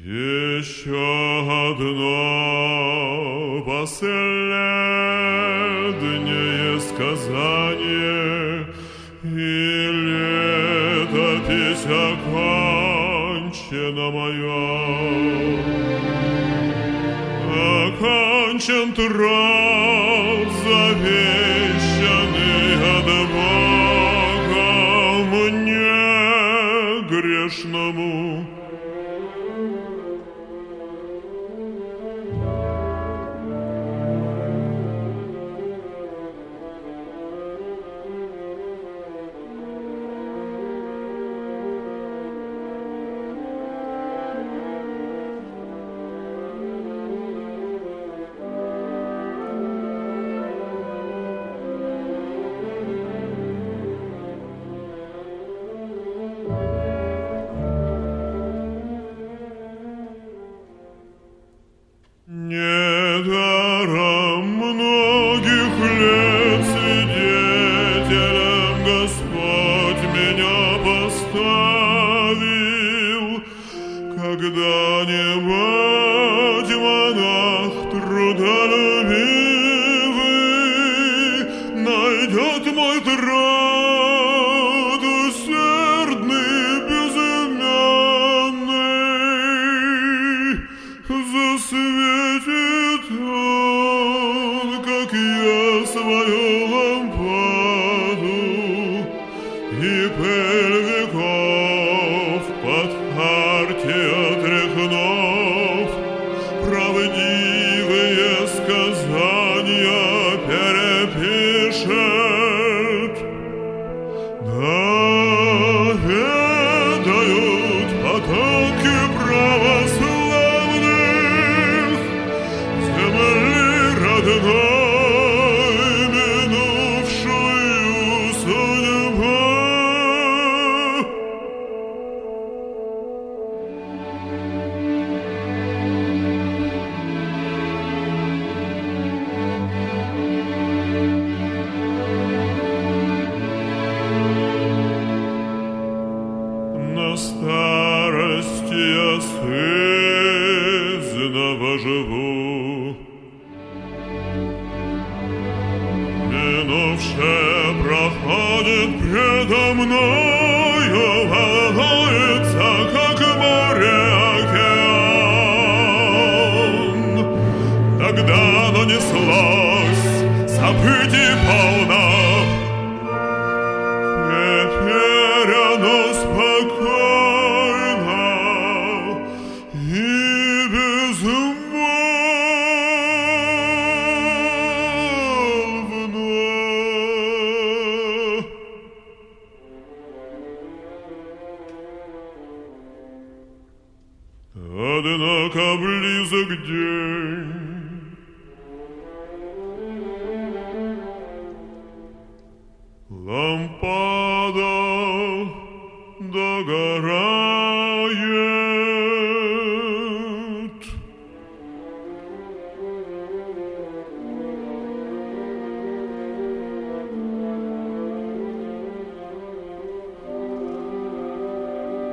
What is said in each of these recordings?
Еще одно последнее сказание, и летопись окончена моя. Окончен труд, завещанный от Бога мне грешному. Недаром многих лет свидетелем Господь меня поставил. Когда-нибудь монах трудолюбивый найдет мой труд усердный, безымянный, засветит он, как я, свою лампаду, и пыль веков под харти отряхнув, правдивые сказания перепишет. Да ведают потомки православных земли родной минувшую судьбу. На старости я сызнова живу, минувшее проходит предо мною, волнуется, как море океан. Тогда оно неслось, событий полно, теперь оно спокойно и безмолвно. Однако близок день, лампада догорает.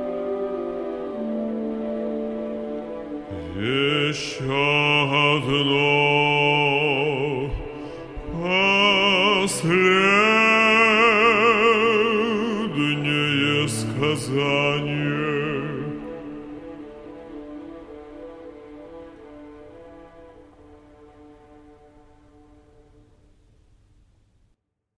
Еще одно